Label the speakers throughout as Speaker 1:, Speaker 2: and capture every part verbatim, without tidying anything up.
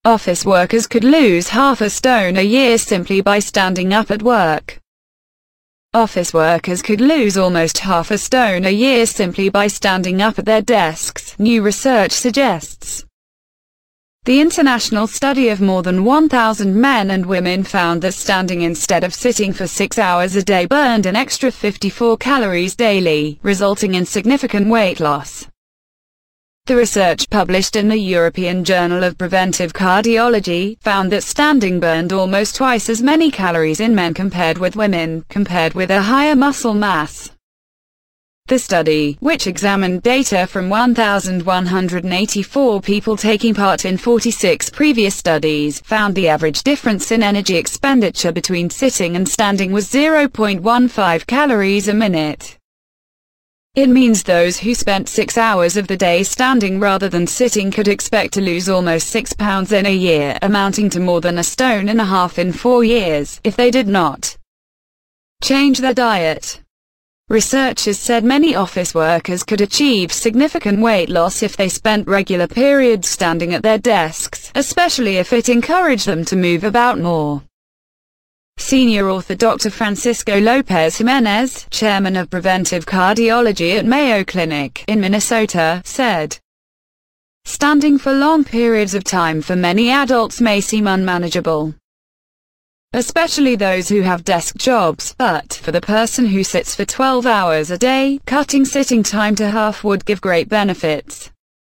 Speaker 1: Office workers could lose half a stone a year simply by standing up at work. Office workers could lose almost half a stone a year simply by standing up at their desks, new research suggests. The international study of more than one thousand men and women found that standing instead of sitting for six hours a day burned an extra fifty-four calories daily, resulting in significant weight loss. The research published in the European Journal of Preventive Cardiology found that standing burned almost twice as many calories in men compared with women, compared with a higher muscle mass. The study, which examined data from one thousand one hundred eighty-four people taking part in forty-six previous studies, found the average difference in energy expenditure between sitting and standing was zero point one five calories a minute. It means those who spent six hours of the day standing rather than sitting could expect to lose almost six pounds in a year, amounting to more than a stone and a half in four years, if they did not change their diet. Researchers said many office workers could achieve significant weight loss if they spent regular periods standing at their desks, especially if it encouraged them to move about more. Senior author Doctor Francisco Lopez Jimenez, chairman of preventive cardiology at Mayo Clinic in Minnesota, said, "Standing for long periods of time for many adults may seem unmanageable, especially those who have desk jobs, but for the person who sits for twelve hours a day, cutting sitting time to half would give great benefits."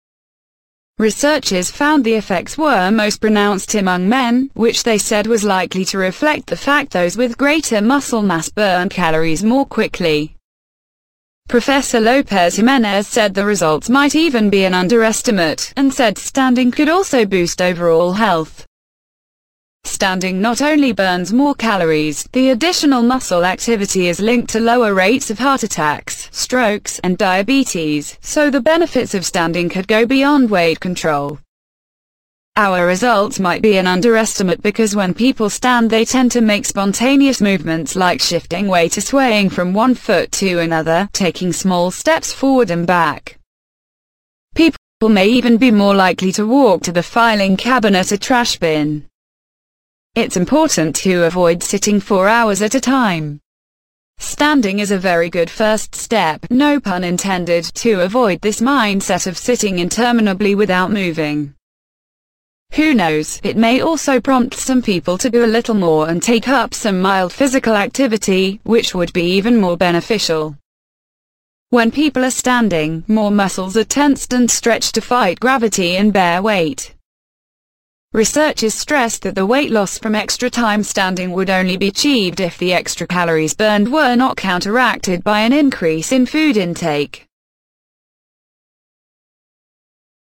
Speaker 1: Researchers found the effects were most pronounced among men, which they said was likely to reflect the fact those with greater muscle mass burn calories more quickly. Professor Lopez Jimenez said the results might even be an underestimate, and said standing could also boost overall health. Standing not only burns more calories, the additional muscle activity is linked to lower rates of heart attacks, strokes, and diabetes, so the benefits of standing could go beyond weight control. Our results might be an underestimate because when people stand they tend to make spontaneous movements like shifting weight or swaying from one foot to another, taking small steps forward and back. People may even be more likely to walk to the filing cabinet or trash bin. It's important to avoid sitting four hours at a time. Standing is a very good first step, no pun intended, to avoid this mindset of sitting interminably without moving. Who knows, it may also prompt some people to do a little more and take up some mild physical activity, which would be even more beneficial. When people are standing, more muscles are tensed and stretched to fight gravity and bear weight. Researchers stressed that the weight loss from extra time standing would only be achieved if the extra calories burned were not counteracted by an increase in food intake.